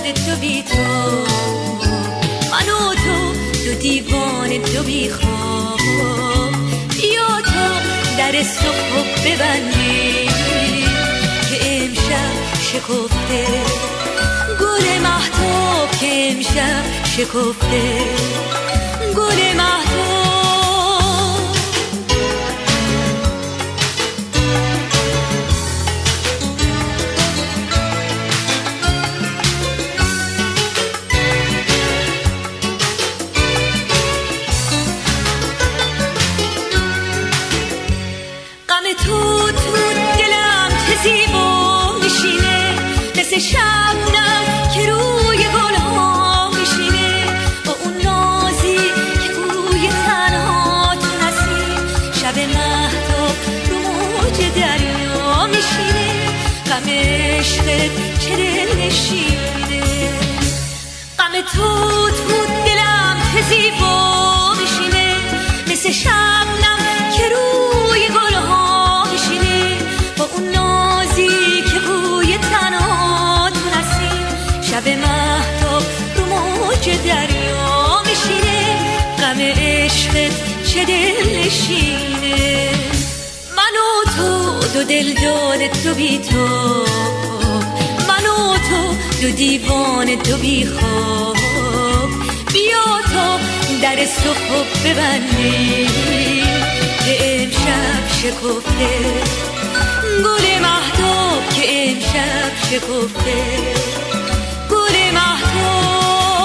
داد تو بی تو، من و تو دو دیوانه دو بی خواب. بیا تو در صبح ببندی که امشب شکفته، گل مهتاب که امشب شکفته، گل مهتاب. تو دلم چه زیبا میشینه، مثل شبنم که روی گلها میشینه، با اون نازی که بوی تنها تو نسیم، شب مهتاب رو موج دریا میشینه، غم عشقت چه دلنشینه. غم تو دلم چه زیبا میشینه، مثل شبنم که روی گلها میشینه، با اون نازی که بوی تنها تو نسیم، شب مهتاب رو موج دریا میشینه، غم عشقت چه دلنشینه. من و تو دو دل داده تو بی تو، من و تو دو دیوانه دو بی خواب. بیا تو در صبح ببندی که امشب شکفته، گل مهتاب که امشب شکفته، گل مهتاب.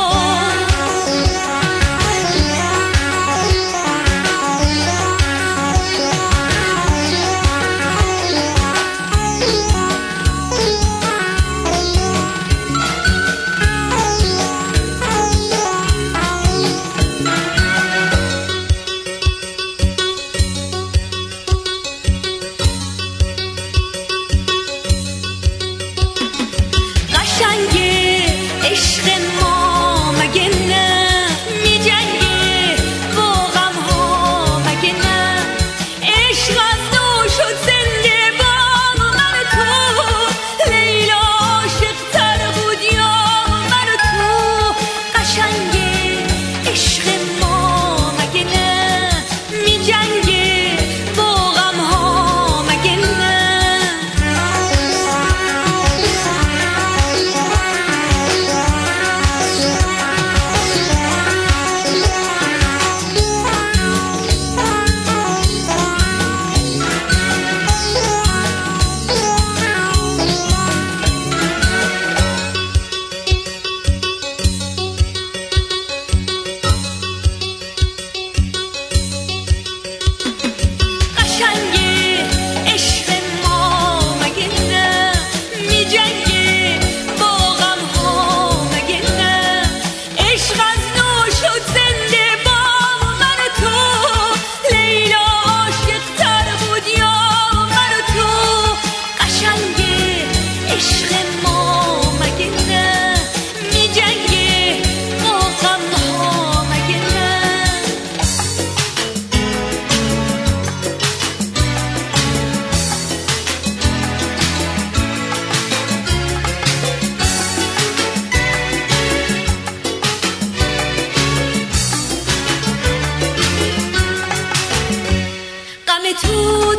تو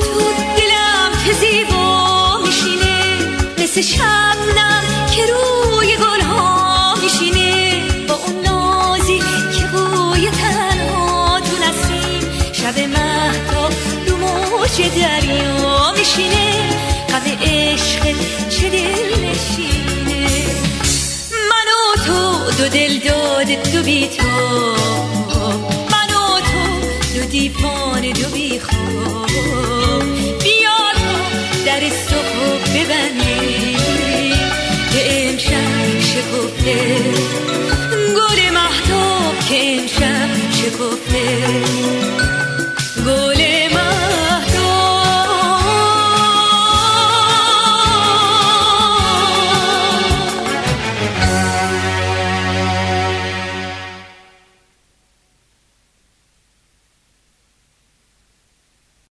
دلم چه زیبا میشینه، مثل شبنم که روی گلها میشینه، با اون نازی که بوی تنها تو نسیم، شب مهتاب رو موج دریا میشینه، غم عشق چه دلنشینه. من و تو دو دل داده تو بی تو، من و تو دو دیوانه دو بی خواب. بیا تو در صبح ببندی که امشب شکفته، گل مهتاب که امشب شکفته.